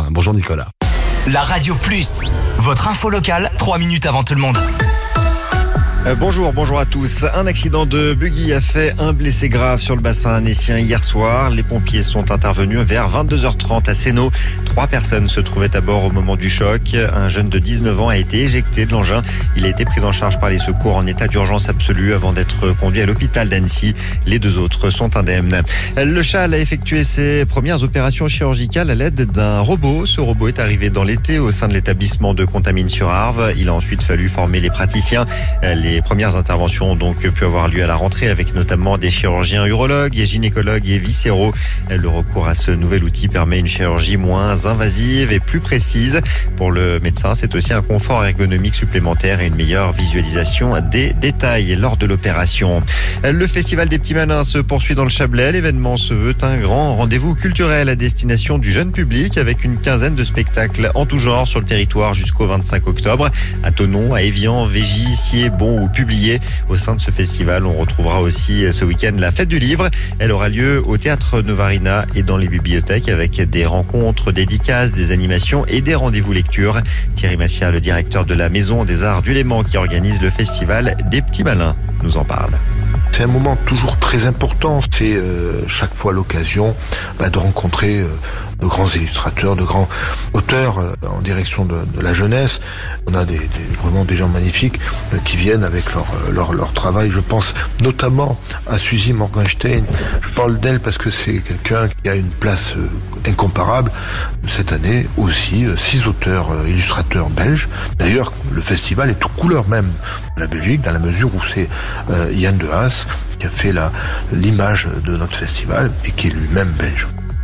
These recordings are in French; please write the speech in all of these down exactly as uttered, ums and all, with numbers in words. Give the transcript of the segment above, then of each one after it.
Bonjour Nicolas. La Radio Plus, votre info locale, trois minutes avant tout le monde. Euh, bonjour, bonjour à tous. Un accident de buggy a fait un blessé grave sur le bassin annécien hier soir. Les pompiers sont intervenus vers vingt-deux heures trente à Sénaux. Trois personnes se trouvaient à bord au moment du choc. Un jeune de dix-neuf ans a été éjecté de l'engin. Il a été pris en charge par les secours en état d'urgence absolue avant d'être conduit à l'hôpital d'Annecy. Les deux autres sont indemnes. Le C H A L a effectué ses premières opérations chirurgicales à l'aide d'un robot. Ce robot est arrivé dans l'été au sein de l'établissement de Contamine-sur-Arve. Il a ensuite fallu former les praticiens. Les Les premières interventions ont donc pu avoir lieu à la rentrée avec notamment des chirurgiens urologues, gynécologues et viscéraux. Le recours à ce nouvel outil permet une chirurgie moins invasive et plus précise. Pour le médecin, c'est aussi un confort ergonomique supplémentaire et une meilleure visualisation des détails lors de l'opération. Le Festival des Petits Malins se poursuit dans le Chablais. L'événement se veut un grand rendez-vous culturel à destination du jeune public avec une quinzaine de spectacles en tout genre sur le territoire jusqu'au vingt-cinq octobre. À Thonon, à Évian, Végy, Sciez, Bon ou Publié. Au sein de ce festival, on retrouvera aussi ce week-end la fête du livre. Elle aura lieu au théâtre Novarina et dans les bibliothèques avec des rencontres, dédicaces, des animations et des rendez-vous lecture. Thierry Massia, le directeur de la Maison des Arts du Léman qui organise le Festival des Petits Malins, nous en parle. C'est un moment toujours très important, c'est euh, chaque fois l'occasion bah, de rencontrer euh, de grands illustrateurs, de grands auteurs euh, en direction de, de la jeunesse. On a des, des, vraiment des gens magnifiques euh, qui viennent avec leur, euh, leur, leur travail. Je pense notamment à Suzy Morgenstein. Je parle d'elle parce que c'est quelqu'un qui a une place euh, incomparable. Cette année aussi, euh, six auteurs euh, illustrateurs belges. D'ailleurs, le festival est aux couleurs même de la Belgique, dans la mesure où c'est euh, Yann de Haas qui a fait la, l'image de notre festival et qui est lui-même belge.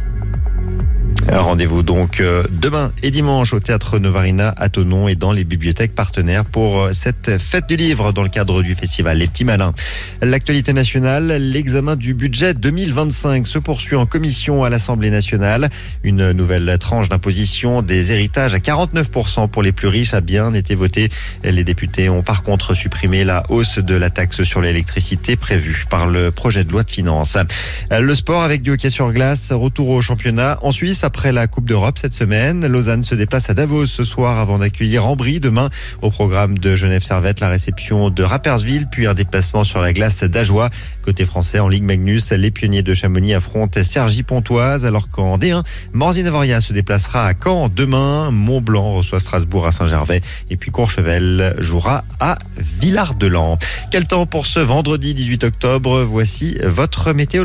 Rendez-vous donc demain et dimanche au théâtre Novarina à Thonon et dans les bibliothèques partenaires pour cette fête du livre dans le cadre du festival Les Petits Malins. L'actualité nationale, l'examen du budget deux mille vingt-cinq se poursuit en commission à l'Assemblée nationale. Une nouvelle tranche d'imposition des héritages à quarante-neuf pour cent pour les plus riches a bien été votée. Les députés ont par contre supprimé la hausse de la taxe sur l'électricité prévue par le projet de loi de finances. Le sport avec du hockey sur glace, retour au championnat en Suisse après la Coupe d'Europe cette semaine. Lausanne se déplace à Davos ce soir avant d'accueillir Ambry demain. Au programme de Genève-Servette, la réception de Rapperswil, puis un déplacement sur la glace d'Ajoie. Côté français, en Ligue Magnus, les pionniers de Chamonix affrontent Cergy-Pontoise, alors qu'en D un, Morzine-Avoria se déplacera à Caen demain. Mont-Blanc reçoit Strasbourg à Saint-Gervais. Et puis Courchevel jouera à Villard-de-Lans. Quel temps pour ce vendredi dix-huit octobre? Voici votre météo.